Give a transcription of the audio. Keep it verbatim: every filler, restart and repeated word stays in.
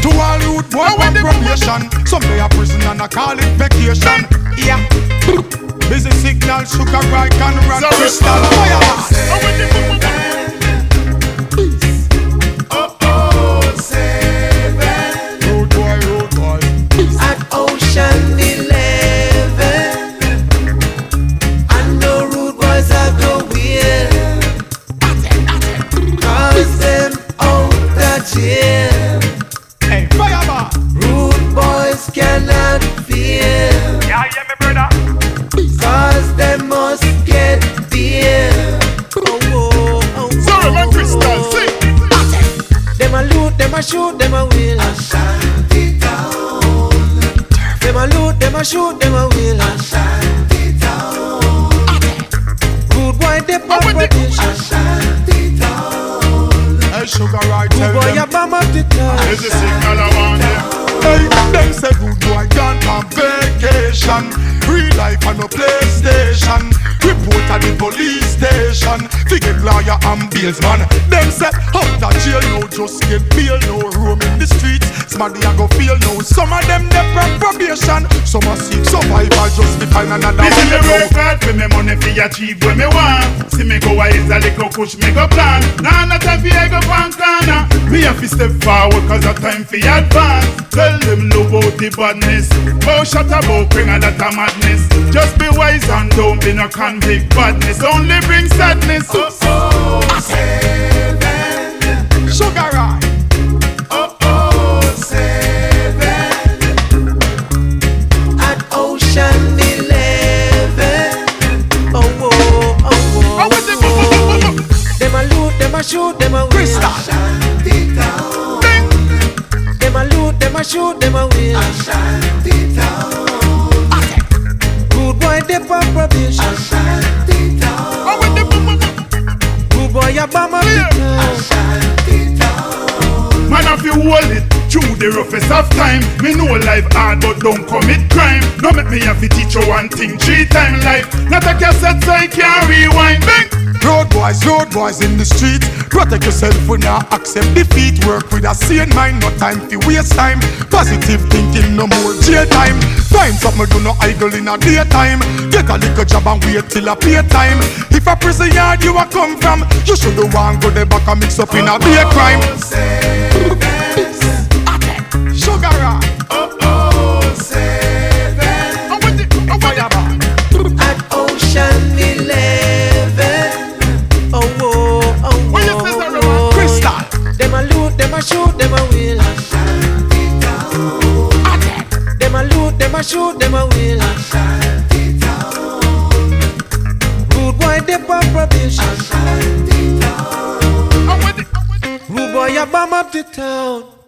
To all youth boy on probation. Some day a prison and I call it vacation. Yeah. Busy signal, sugar, right and rock, crystal, fire. Oh oh, seven. Road boy, road boy. At Ocean Eleven, I know rude boys are the wheel. Cause them out the jail. Hey, fire bar. Rude boys cannot feel. Yeah, yeah, me brother. Cause they must get beer. Oh, oh, oh, Sorry, man, Crystal, sing. Them a loot, them a shoot, them a will. Ashanti town. Them a loot, them a shoot, them a will. Ashanti town. Rude boy, they pop position. Ashanti town. Hey, sugar, right, tell Rude boy, them. you bomb up the town. There's a signal I want them. Hey, them say good boy gone on vacation. Real life and no PlayStation. Report at the police station. Figure lawyer and bails man. Them say out of jail no just get bail. No room in the streets. Somebody a go feel no. Some of them they on probation. Some are seek survival just to find another Me see me way. work hard for me money fi achieve what me want. See me go a is a little push me go plan. Nah, no time fi I go pan corner. Me have to step forward cause a time fi advance. Tell them love out the badness. Oh shut up about bring a lot of madness. Just be wise and don't be no convict badness. Only bring sadness. Oh oh seven. Sugar right. Oh oh seven. At Ocean Eleven. Oh, oh, oh, oh. Oh what the bu- bu- bu- bu- bu- Them a loot, them a shoot, them a will. Crystal. Ashanti town. Them a loot, them a shoot, them a will. Ashanti town. Rude boy, they pop probation. Ashanti town. Oh what the bu- bu- bu- Rude boy, you bomb up the town. Ashanti town. Man, if you hold it through the roughest of time, me know life hard, but don't commit crime. No make me have to teach you one thing three times life. Not a cassette so I can't rewind. Bang! Road boys, road boys in the street. Protect yourself when you accept defeat. Work with a sane mind, no time to waste time. Positive thinking, no more jail time. Find something do no idle in a daytime. Get a little job and wait till a pay time. If a prison yard you a come from, you should do one go the back and mix up in a day crime. Sugar rock. Oh oh seven. Oh what the oh what the At Ocean Eleven. Oh, oh, oh, What you say, oh, Sarah? oh. Crystal. Them a loot, them a shoot, them a will. Ashanti town. Them a loot, them a shoot, them a will. Ashanti town. Rude boy, they pop probation. Ashanti town. oh what the oh what the Rude boy, you bomb up the town.